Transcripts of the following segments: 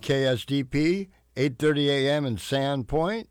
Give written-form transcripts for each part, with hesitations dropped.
KSDP, 8:30 a.m. in Sandpoint,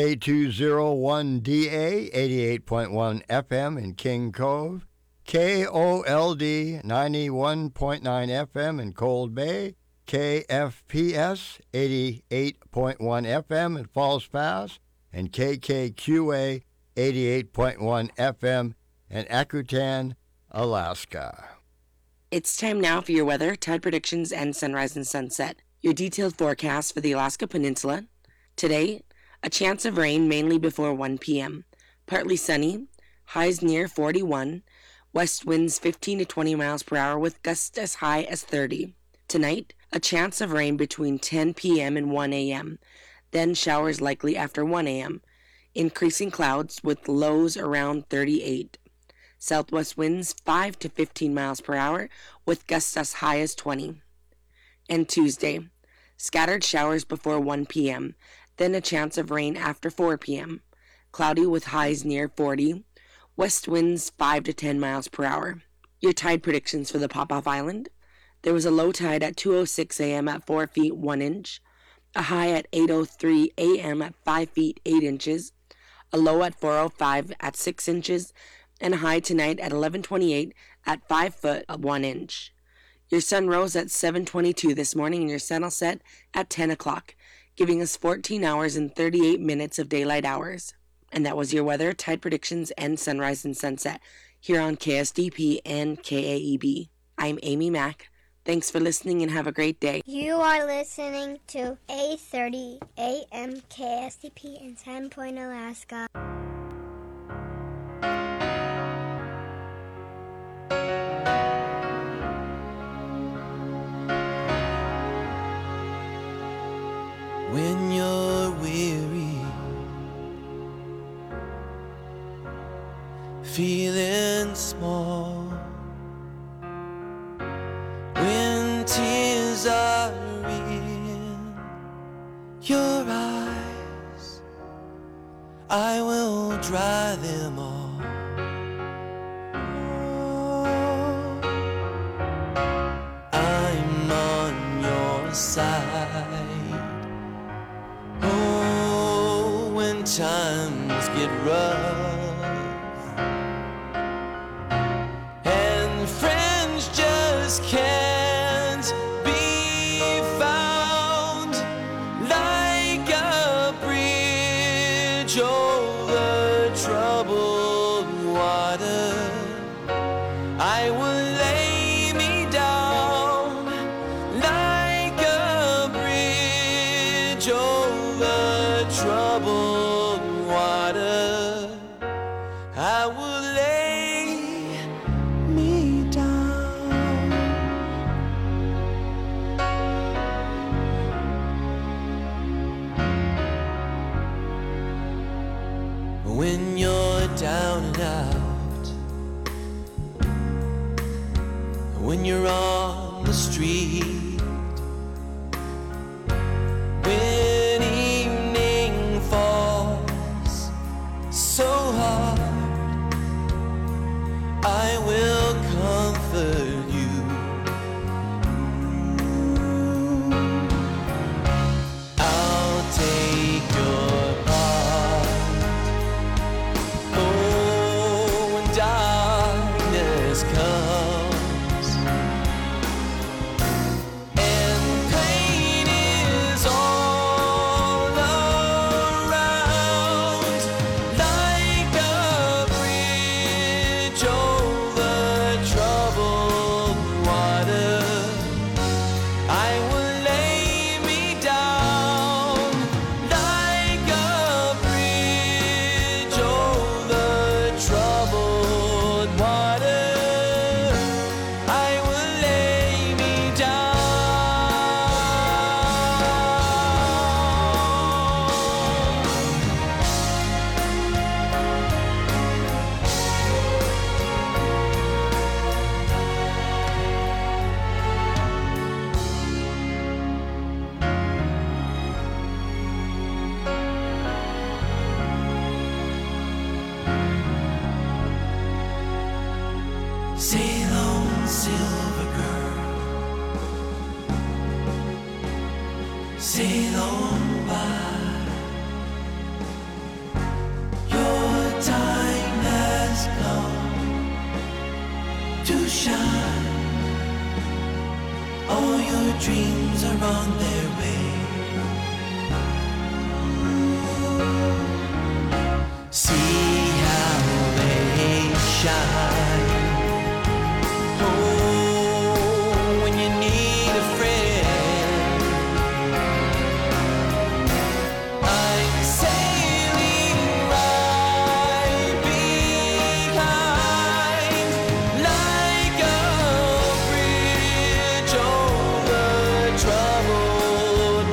K201DA, 88.1 FM in King Cove, KOLD, 91.9 FM in Cold Bay, KFPS, 88.1 FM in Falls Pass, and KKQA, 88.1 FM in Akutan, Alaska. It's time now for your weather, tide predictions, and sunrise and sunset. Your detailed forecast for the Alaska Peninsula. Today, a chance of rain mainly before 1 p.m. Partly sunny, highs near 41, west winds 15 to 20 miles per hour with gusts as high as 30. Tonight, a chance of rain between 10 p.m. and 1 a.m., then showers likely after 1 a.m. Increasing clouds with lows around 38. Southwest winds 5 to 15 miles per hour with gusts as high as 20. And Tuesday, scattered showers before 1 p.m., then a chance of rain after 4 p.m. Cloudy with highs near 40. West winds 5 to 10 miles per hour. Your tide predictions for the Pop-Off Island. There was a low tide at 2:06 a.m. at 4 feet 1 inch, a high at 8:03 a.m. at 5 feet 8 inches, a low at 4:05 at 6 inches, and a high tonight at 11:28 at 5 foot 1 inch. Your sun rose at 7:22 this morning and your sun will set at 10 o'clock, giving us 14 hours and 38 minutes of daylight hours. And that was your weather, tide predictions, and sunrise and sunset here on KSDP and KAEB. I'm Amy Mack. Thanks for listening and have a great day. You are listening to 8:30 a.m. KSDP in Sandpoint, Alaska. When you're weary, feeling small, when tears are in your eyes, I will dry them all. Oh, I'm on your side. Oh, when times get rough and friends just can't be found, like a bridge over troubled water, I will lay me down like a bridge over troubled water. I will lay me down. When you're down and out, when you're on the street, when evening falls so hard, I will comfort you. I'll take your part. Oh, when darkness comes and pain is all around, like a bridge over troubled water, I will lay me down like a bridge over troubled water. I will lay me down. Sail on, silver girl, sail on by. Your time has come to shine. All your dreams are on their way. See how they shine. Oh, when you need a friend. I'm sailing right behind, like a bridge over troubled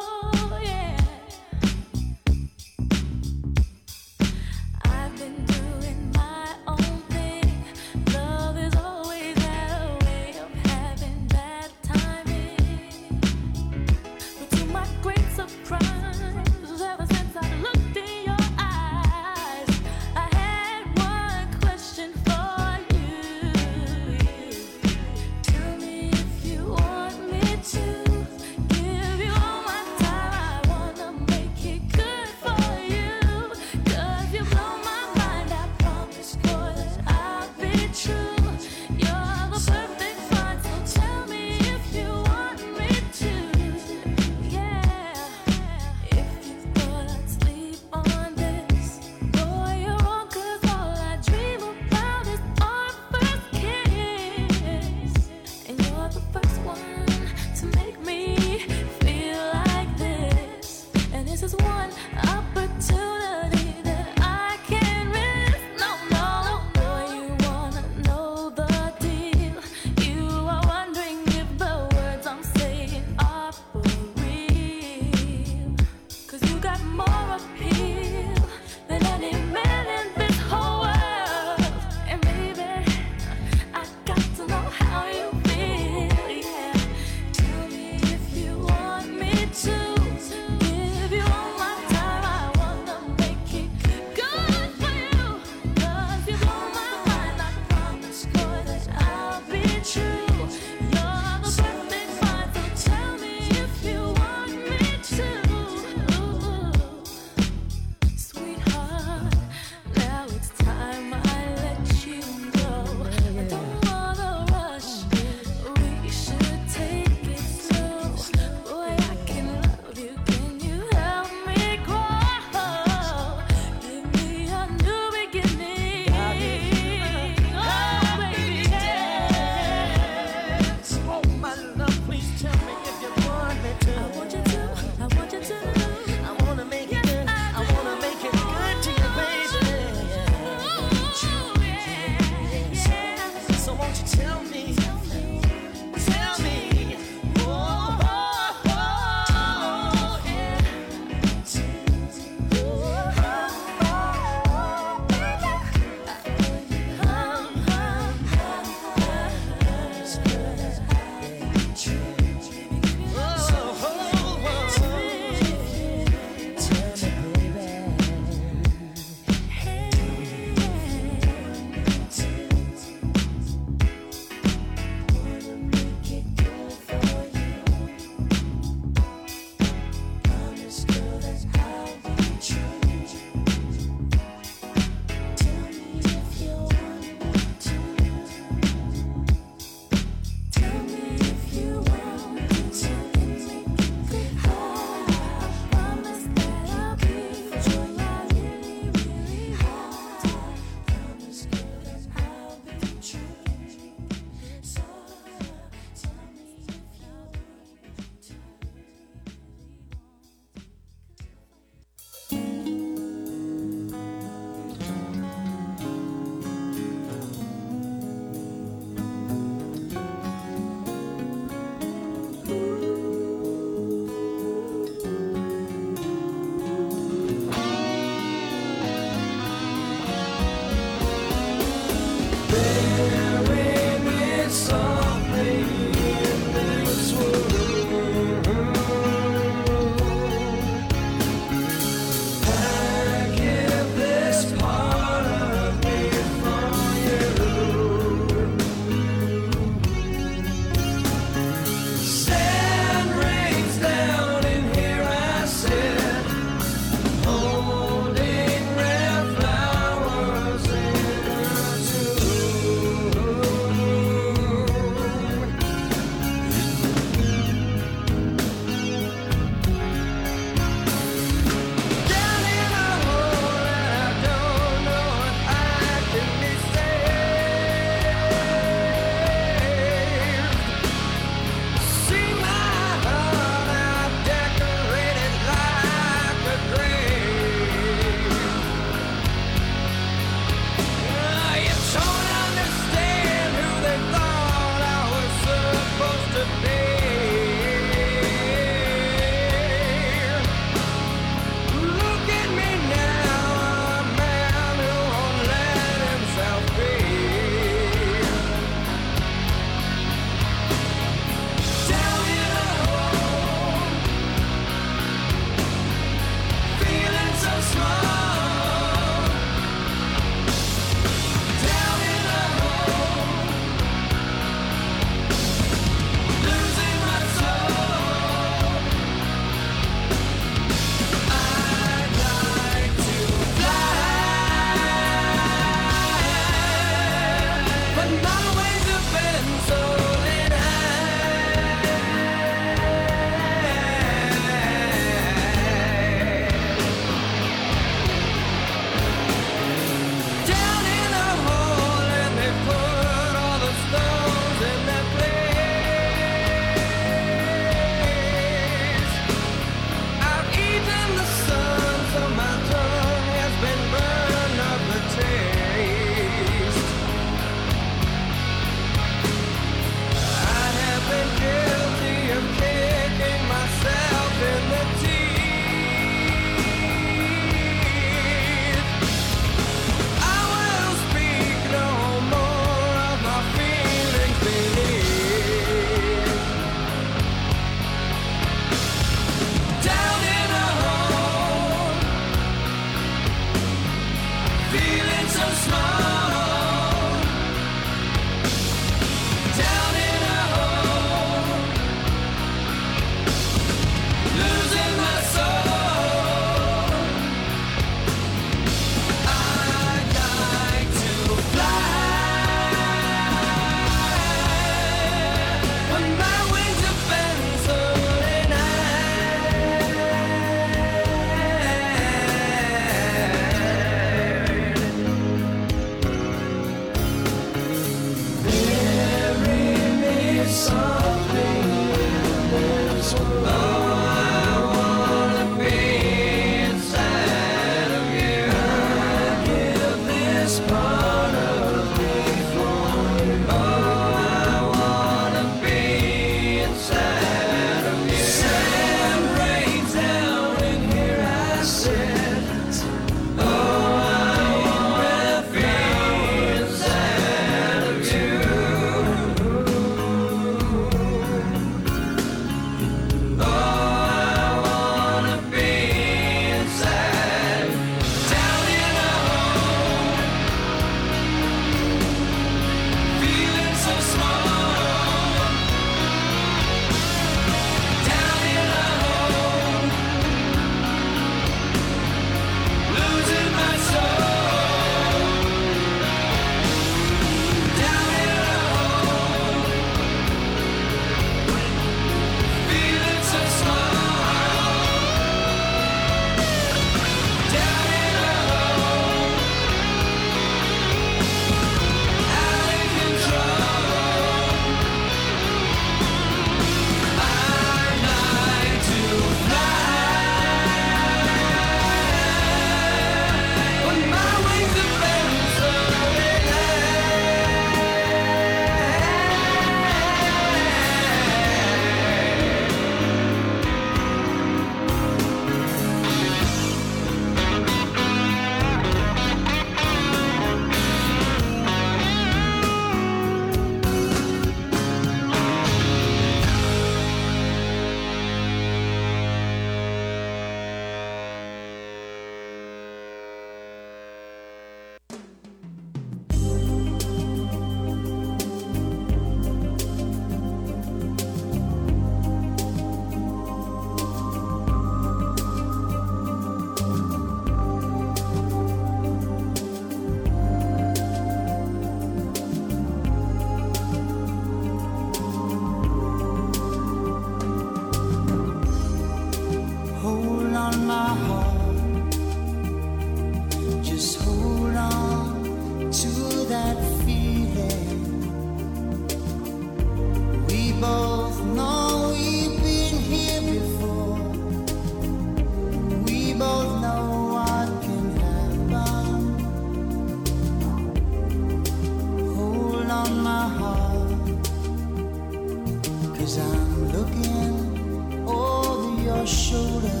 shoulder.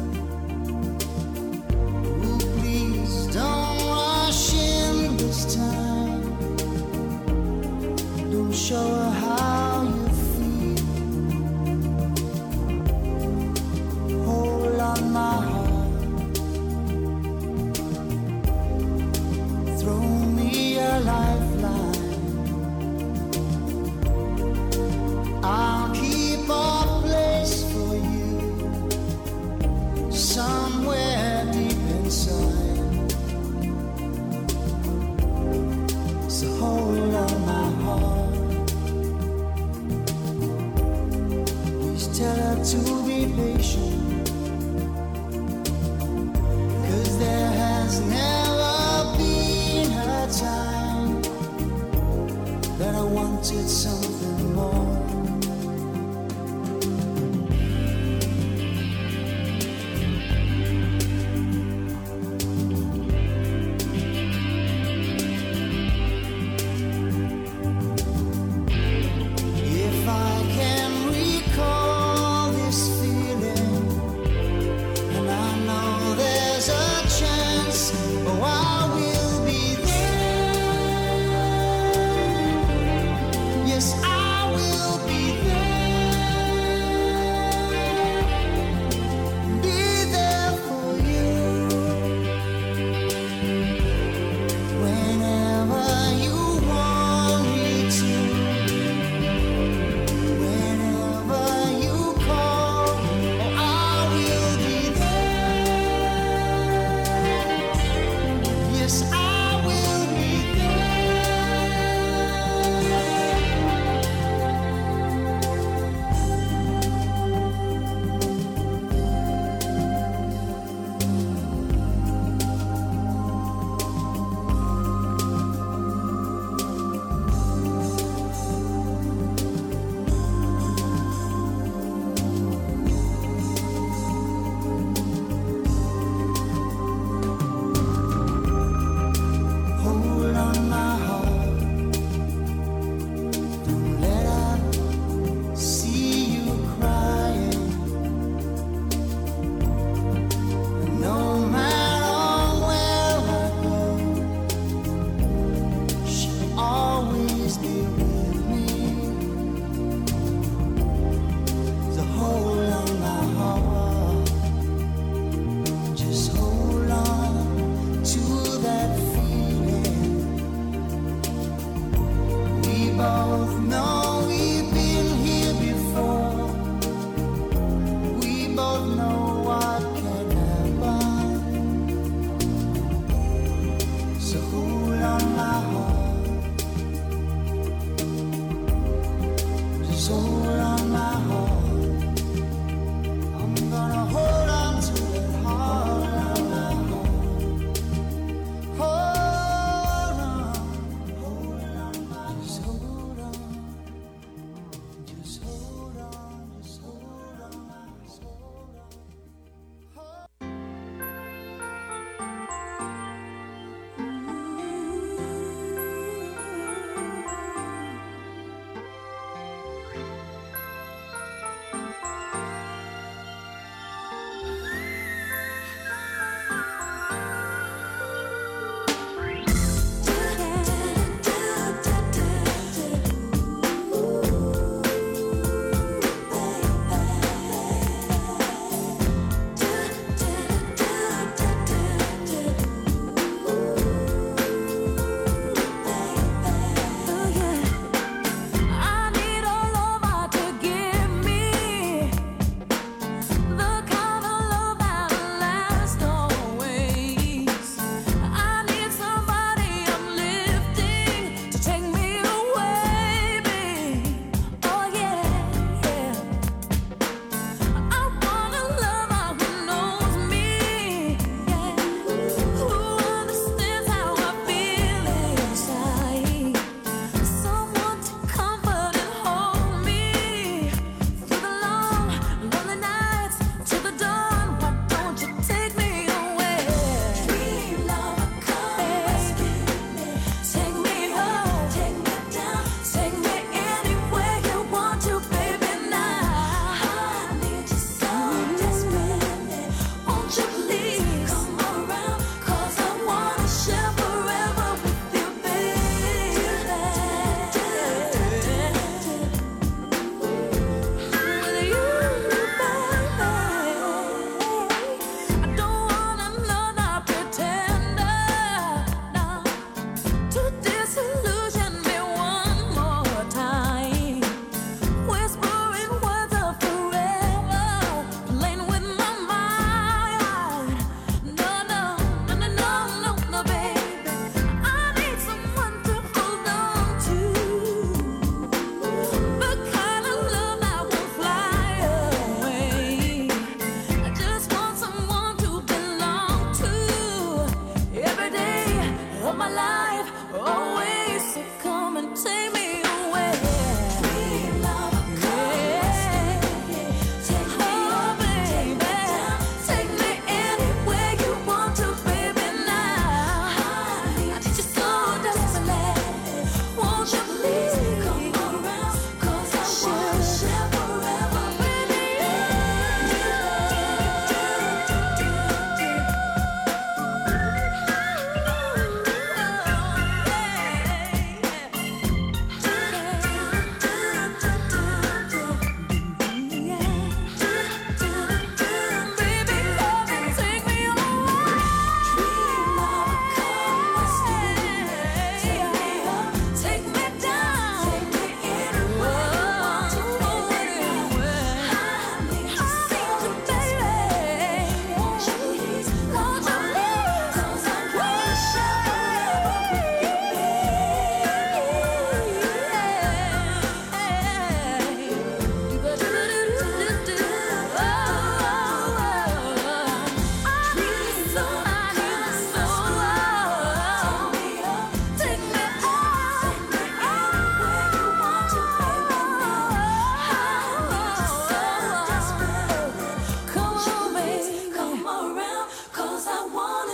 Ooh, please don't rush in this time. Don't show her how you feel. Hold on my heart. Throw me a lifeline. I'll keep a place for you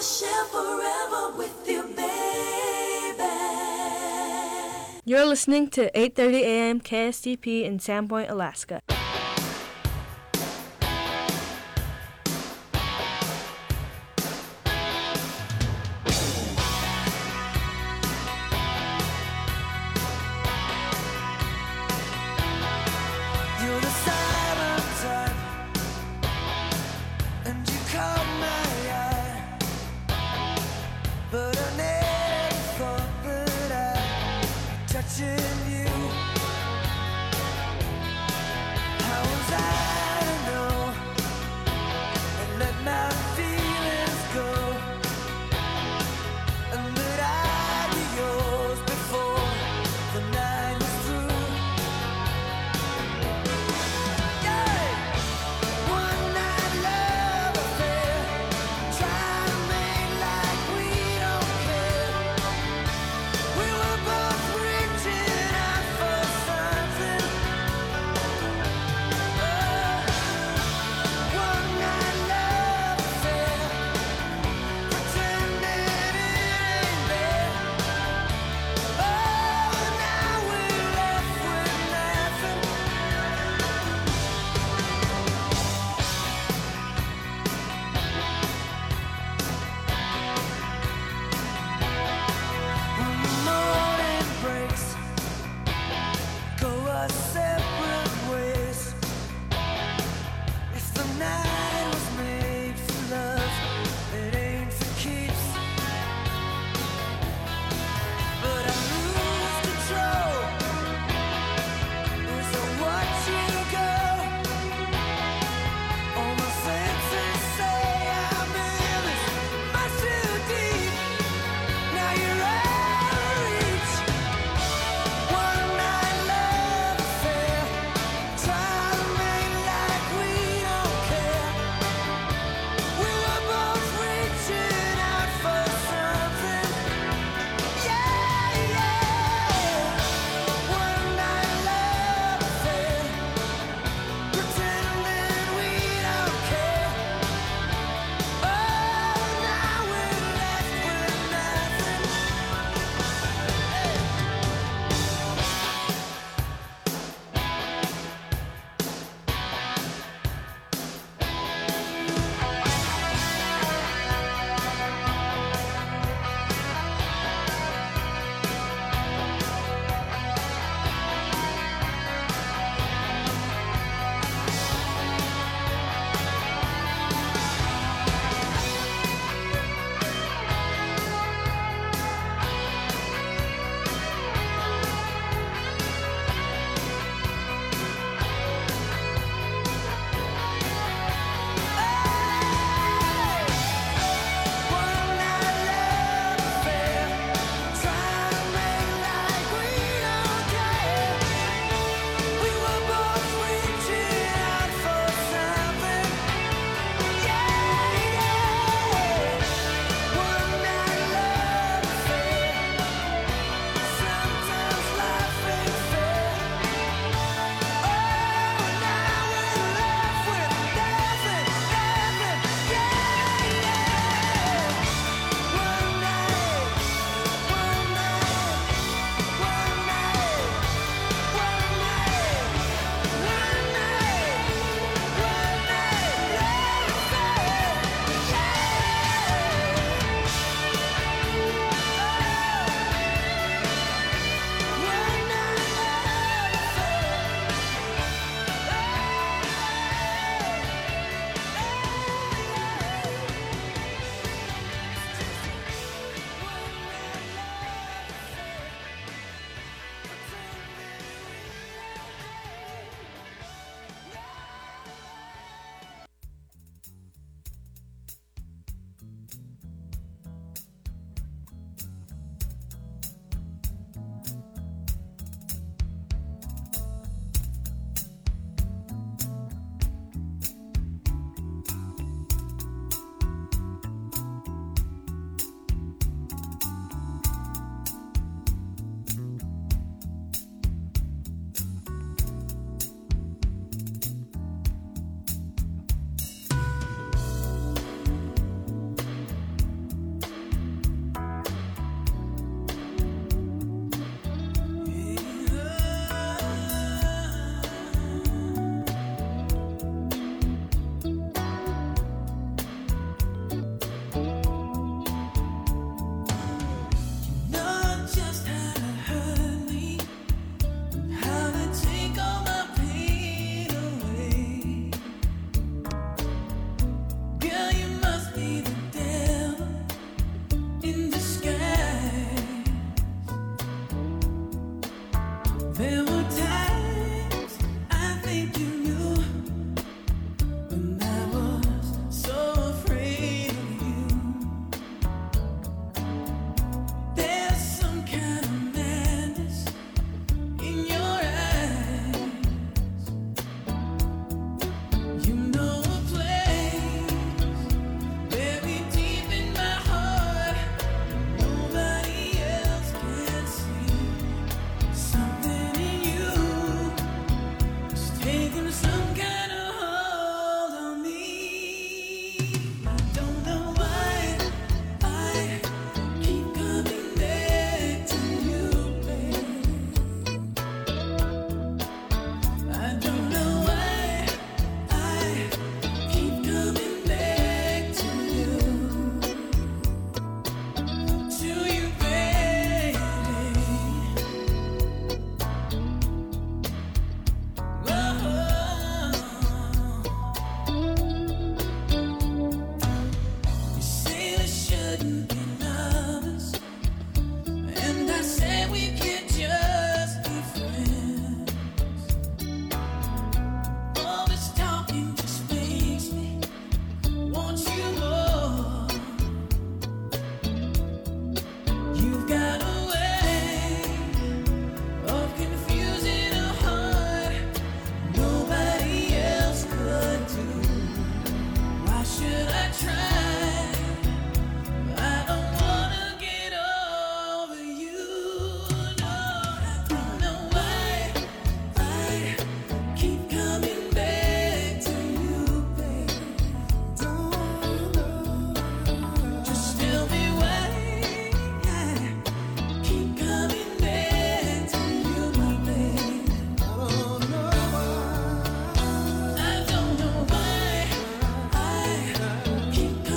share forever with you, baby. You're listening to 8:30 a.m. KSTP in Sandpoint, Alaska. You're the silent type, and you caught my eye. But I never thought that I'd touching you. Keep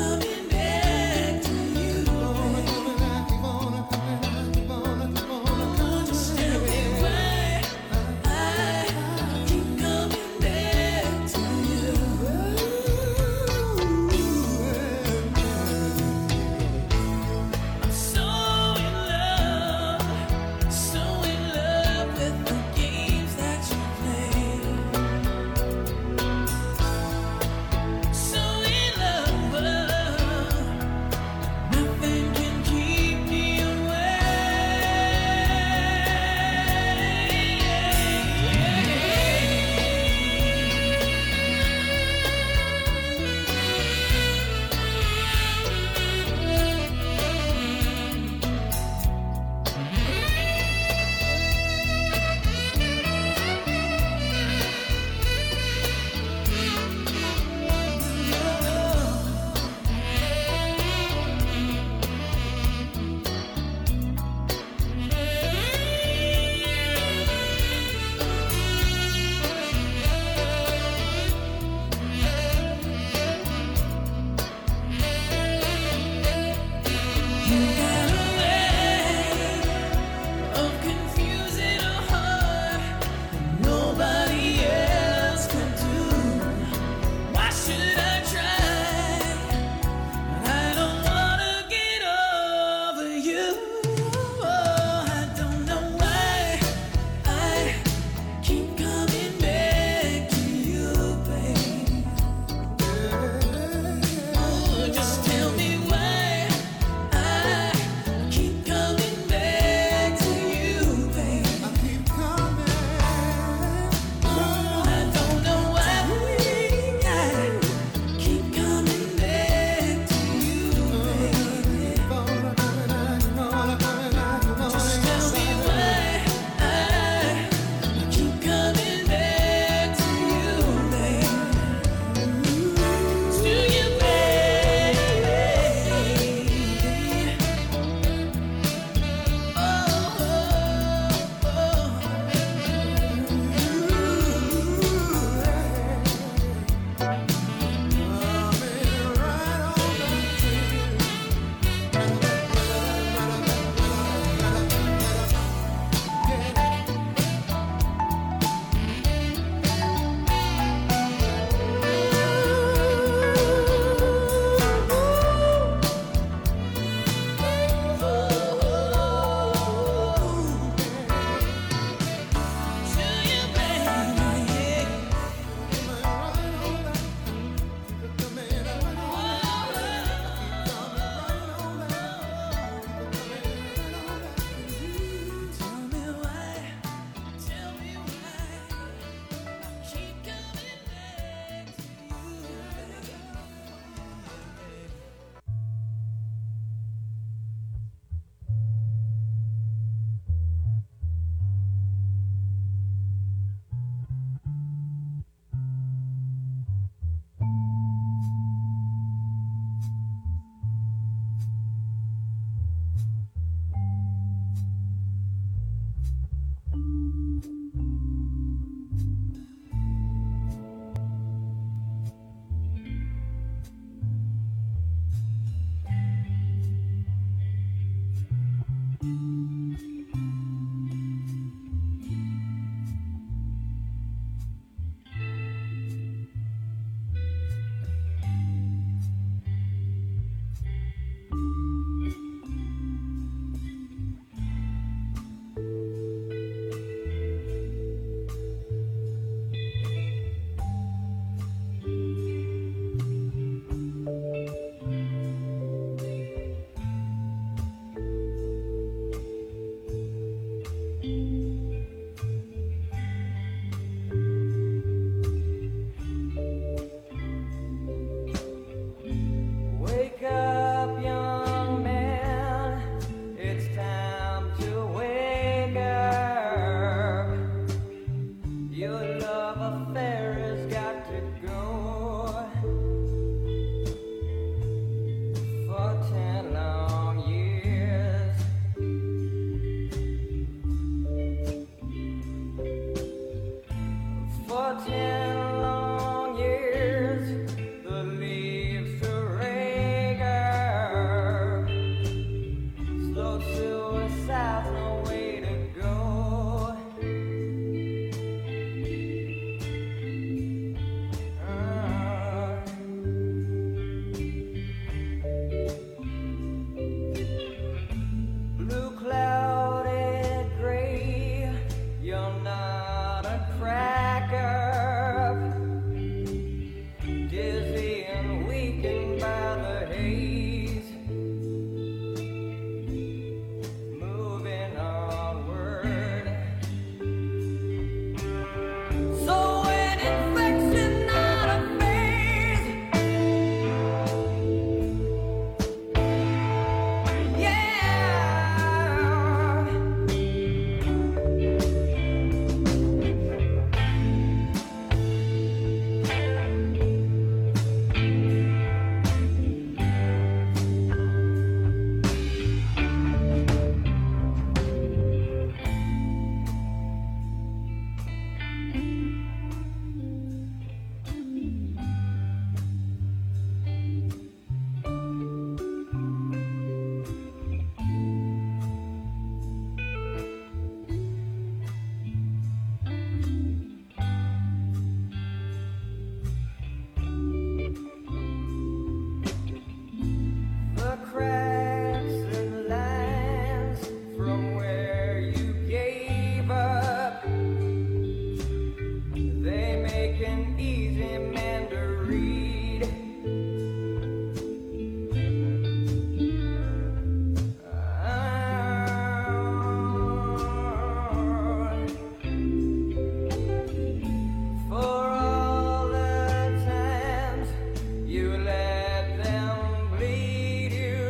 let them bleed you.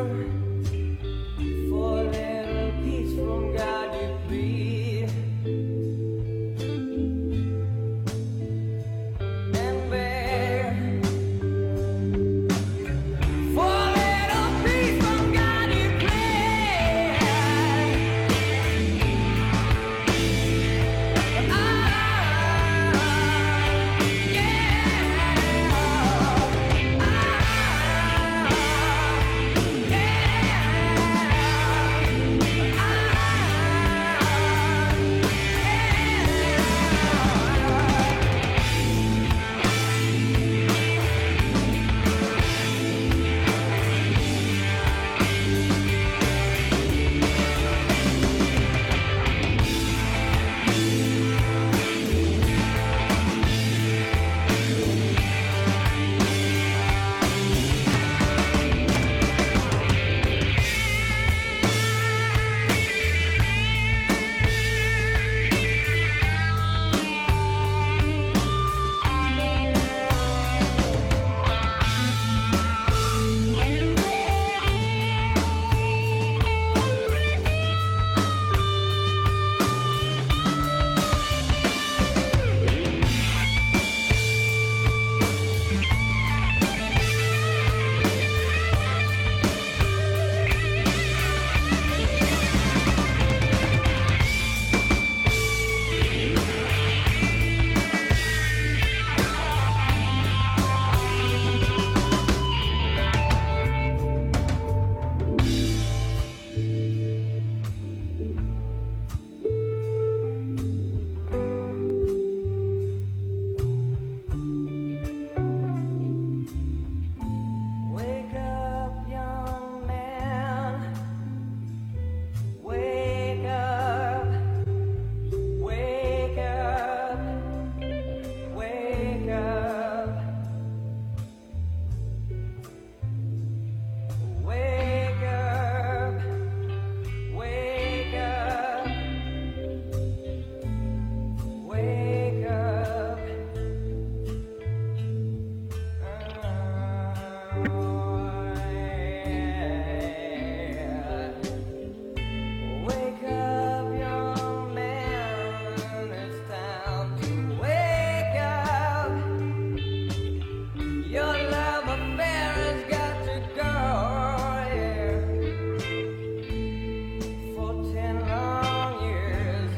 For a little peace from God you plead. And beg for a little peace from God you plead. Wake up, young man. Wake up. Wake up. Wake up. Wake up. Wake up. Wake up. Wake up, young man, it's time to wake up. Your love affair has got to go, yeah. For 10 long years.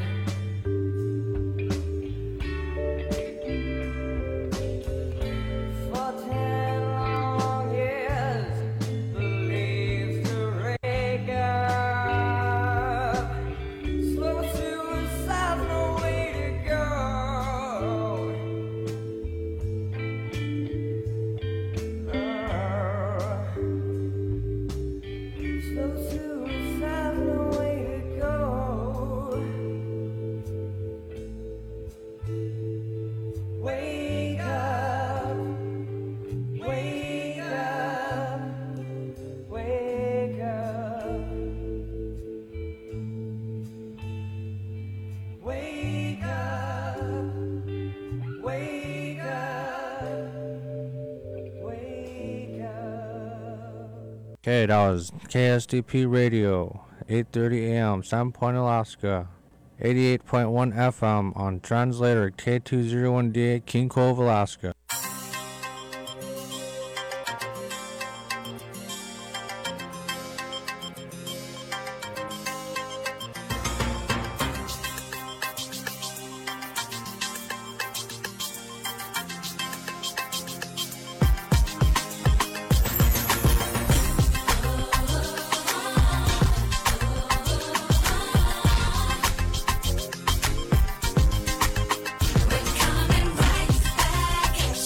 For 10 long years, the leaves to rake up. Slow suicide, no way to go. Slow suicide, no way to go. Wake up. Wake up, wake up, wake up, wake up, wake up. Okay, that was KSDP Radio, 8:30 a.m., Sandpoint, Alaska. 88.1 FM on translator K201D8, King Cove, Alaska. Coming right back.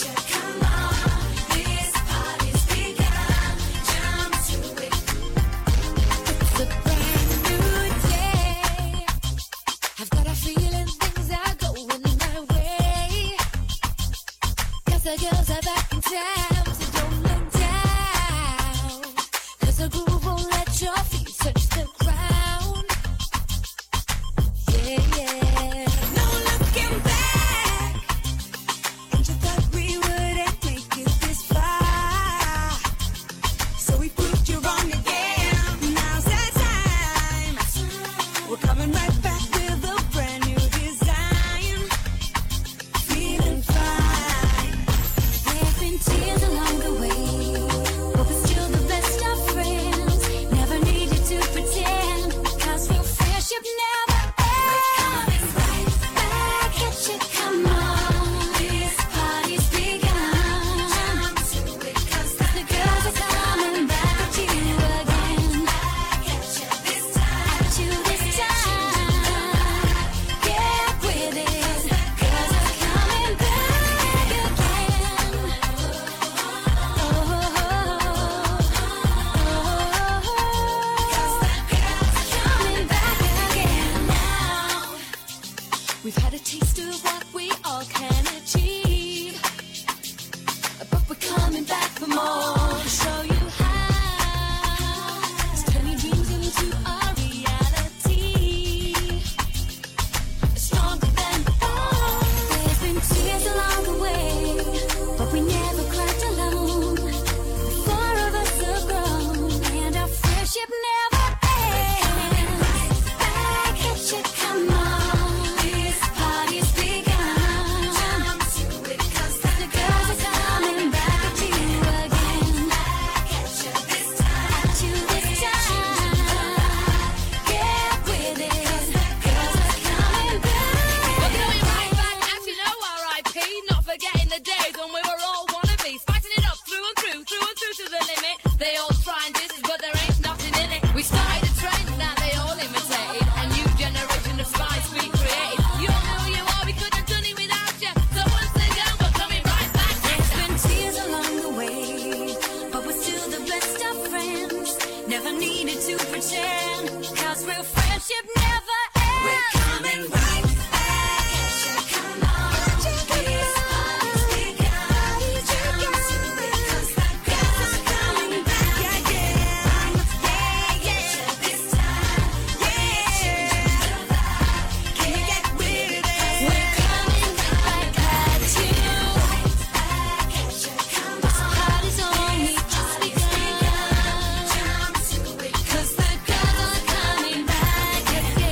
Never needed to pretend, 'cause real friendship never ends. We're coming right back. Come on, this party's begun. Jump to it, 'cause the girls are coming back again. This time, can you get with it? We're coming right back at you. This party's only just begun. Jump to it, 'cause the girls are coming back again.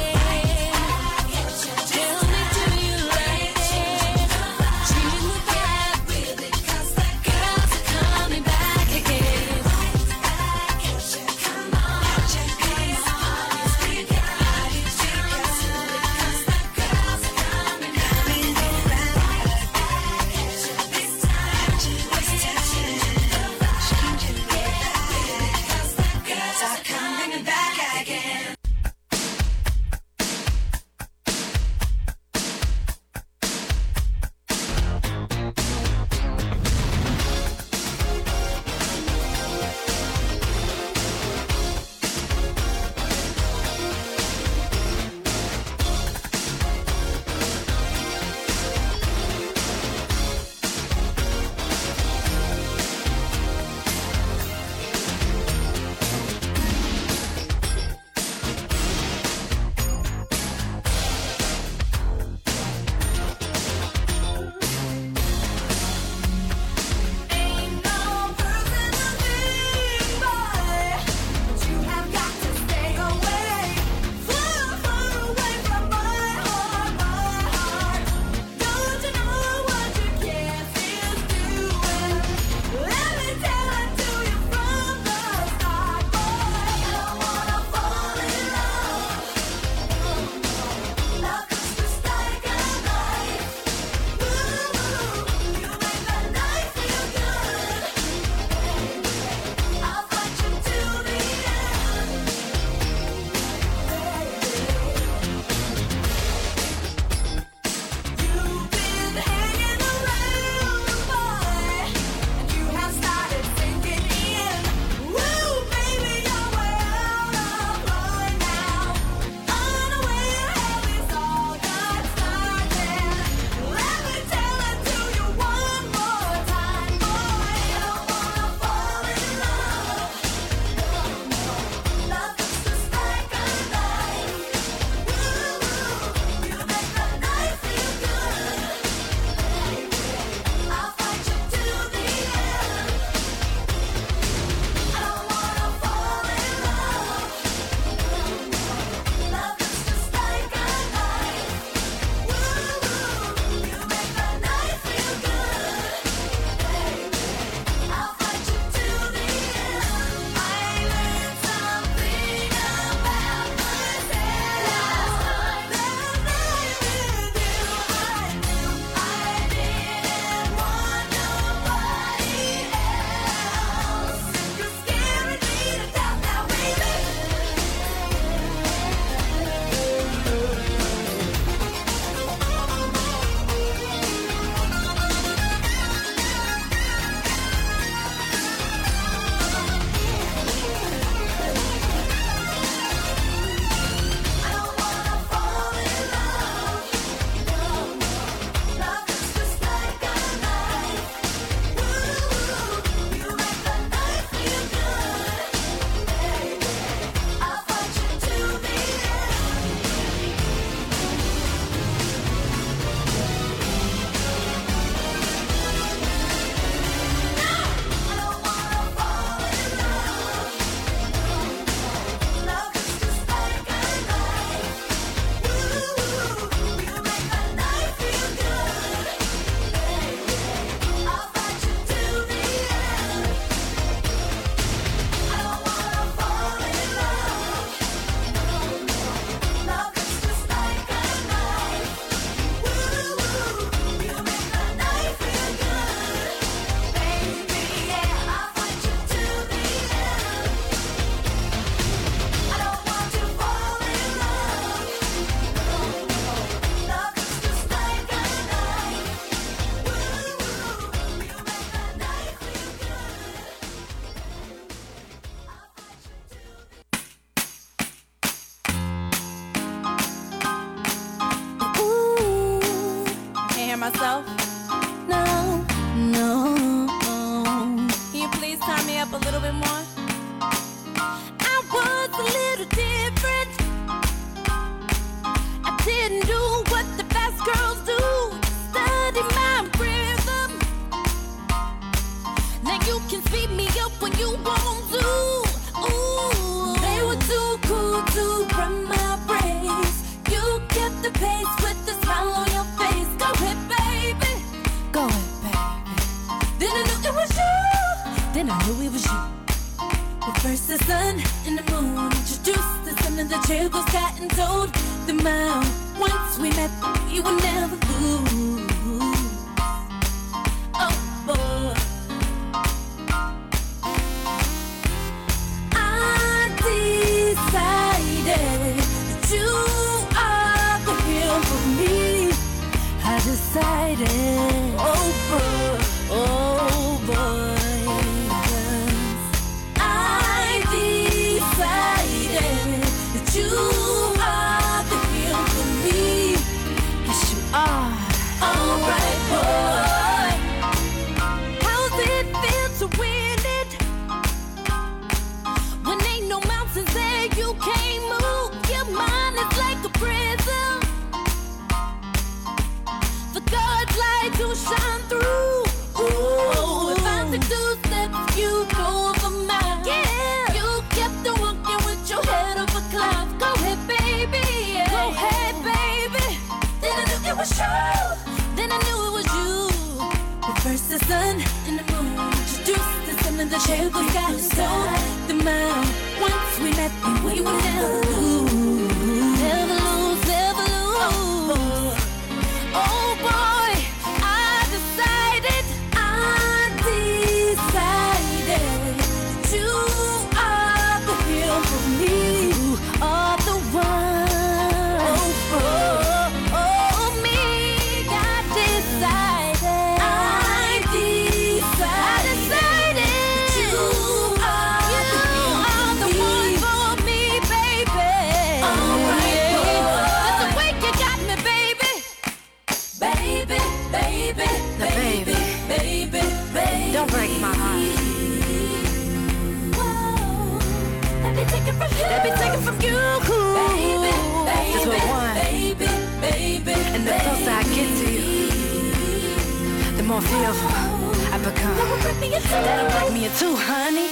myself? No, no. Can you please tie me up a little bit more? I was a little different. I didn't do what the fast girls do. Study my rhythm. Now you can speed me up when you want to. Ooh, they were too cool to run my race. You kept the pace with the smile on your face. Go ahead, baby. Go ahead, baby. Then I knew it was you. Then I knew it was you. But first the sun and the moon introduced the sun and the chills gotten told the mile. Once we met, we would never lose. Oh boy, I decided that you are the hero for me. I decided, oh boy, oh boy. You are the hero for me. Yes, you are. Alright, boy. How's it feel to win it? When ain't no mountains there, you can't move. Your mind is like a prism. The God's light to shine through. Ooh, if I took 2 steps, you go over mine. Yeah, you kept on walking with your head over clouds. Go ahead, baby. Yeah. Go ahead, baby. Then I knew it was you. Then I knew it was you. But first the sun and the moon introduced the sun and the shadows got so the mile. Once we met, we would never lose. Never lose, never lose. Oh boy, I decided that you are the hero for me. You are the one. Oh, me. I decided that you are the one for me, baby. Alright, boy. That's the way you got me, baby. Baby, baby, baby, baby, baby. Don't break my heart. Let me take it from you. Let me take it from you. Baby, baby, That's what one. baby, baby. And the closer I get to you, the more fearful I become. That'll break me in two, honey.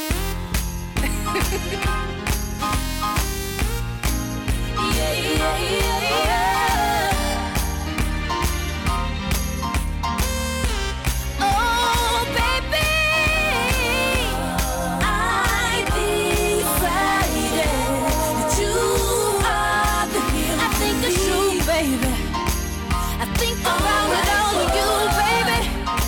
Yeah, yeah, yeah, yeah. Oh, baby, I decided that you are the hero. I think it's true, baby. I think about it all of you, baby.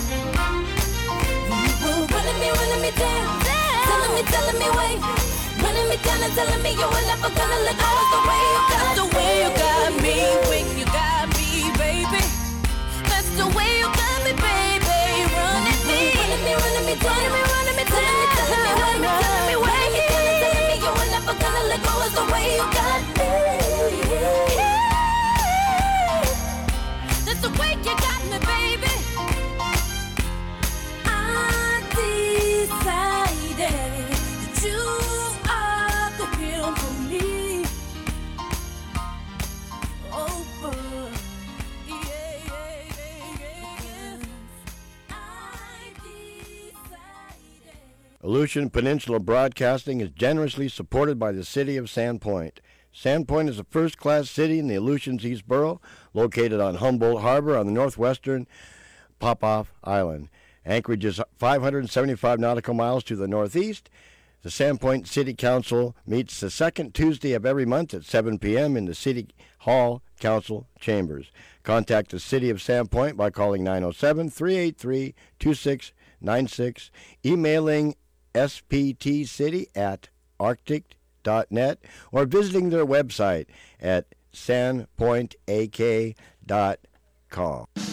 You were running me down, telling me wait, running me down and telling me you were never gonna let go. That's the way you got me when you got me, baby. That's the way you got me, baby. Running me down, telling me wait, telling me you were never gonna let go. Is the way you got me. That's the way you got me, baby. I decided that you are the hero for me. Oh, boy. Yeah, yeah, yeah, yeah. I decided. Aleutian Peninsula Broadcasting is generously supported by the city of Sandpoint. Sandpoint is a first-class city in the Aleutians East Borough, located on Humboldt Harbor on the northwestern Popoff Island. Anchorage is 575 nautical miles to the northeast. The Sandpoint City Council meets the second Tuesday of every month at 7 p.m. in the City Hall Council Chambers. Contact the City of Sandpoint by calling 907-383-2696, emailing sptcity@arctic.net, or visiting their website at sandpointak.com.